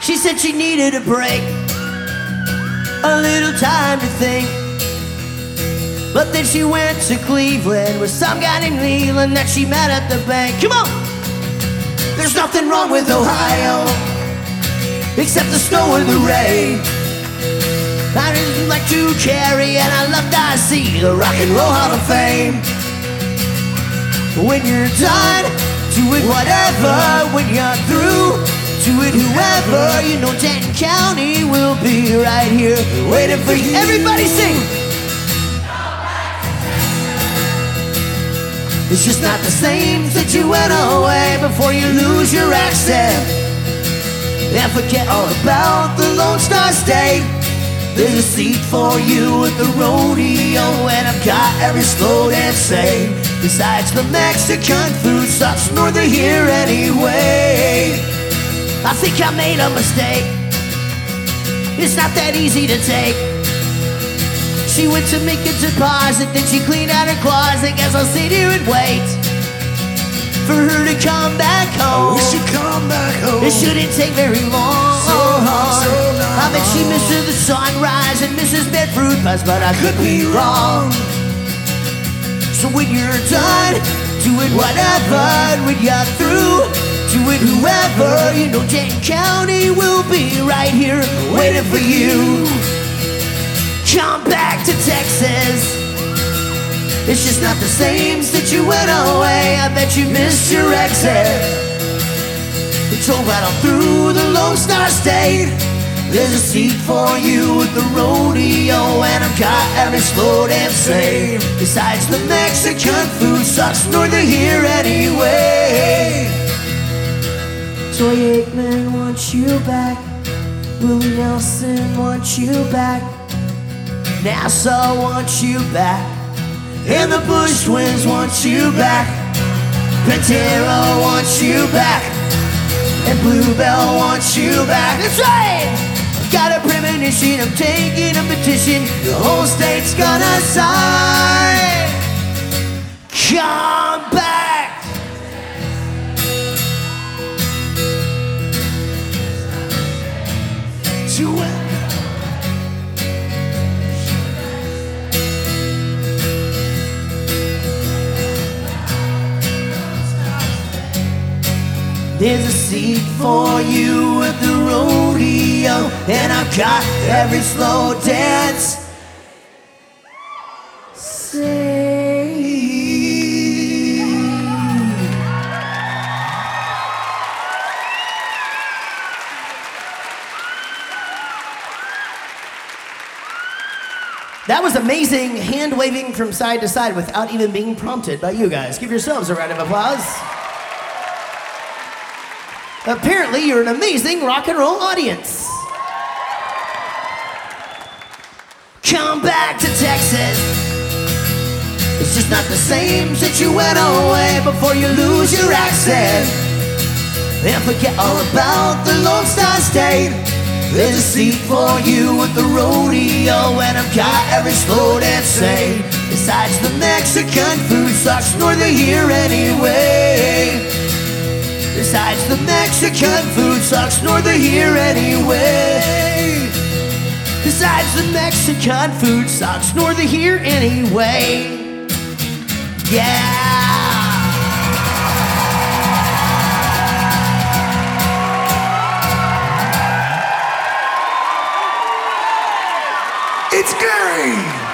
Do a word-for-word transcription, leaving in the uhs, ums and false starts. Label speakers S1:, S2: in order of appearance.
S1: She said she needed a break, a little time to think. But then she went to Cleveland with some guy named Leland that she met at the bank. Come on! There's nothing wrong with Ohio except the snow and the rain. I just like to carry and I love to see the Rock and Roll Hall of Fame. When you're done, do it whatever. When you're through, do it whoever. You know Denton County will be right here waiting for you. Everybody sing! It's just not the same since you went away before you lose your accent and forget all about the Lone Star State. There's a seat for you at the rodeo, and I've got every slow dance saved. Besides, the Mexican food sucks northern here anyway. I think I made a mistake. It's not that easy to take. She went to make a deposit, then she cleaned out her closet. Guess I'll sit here and wait for her to come back home.
S2: We should come back home.
S1: It shouldn't take very long.
S2: So long, so long.
S1: I bet she misses the sunrise and misses bed fruit pies, but I could be wrong. So when you're done, do it whatever. And when you're through, do it whoever. You know Denton County will be right here waiting for you. Come back to Texas. It's just not the same since you went away. I bet you missed your exit. It's all right on through the Lone Star State. There's a seat for you at the rodeo, and I've got every slow dance saved. Besides, the Mexican food sucks northern here anyway. Toy Aikman wants you back. Willie Nelson wants you back. Nassau wants you back, and the Bush Twins want you back. Pantera wants you back, and Bluebell wants you back. That's right! I've got a premonition, I'm taking a petition. The whole state's gonna sign. Come back! To it. There's a seat for you at the rodeo, and I've got every slow dance saved. That was amazing hand waving from side to side without even being prompted by you guys. Give yourselves a round of applause. Apparently, you're an amazing rock and roll audience. Come back to Texas. It's just not the same since you went away before you lose your accent and forget all about the Lone Star State. There's a seat for you at the rodeo, and I've got every slow dance saved. Besides, the Mexican food sucks northern here anyway. Besides, the Mexican food sucks northern here anyway. Besides, the Mexican food sucks northern here anyway. Yeah.
S2: It's Gary.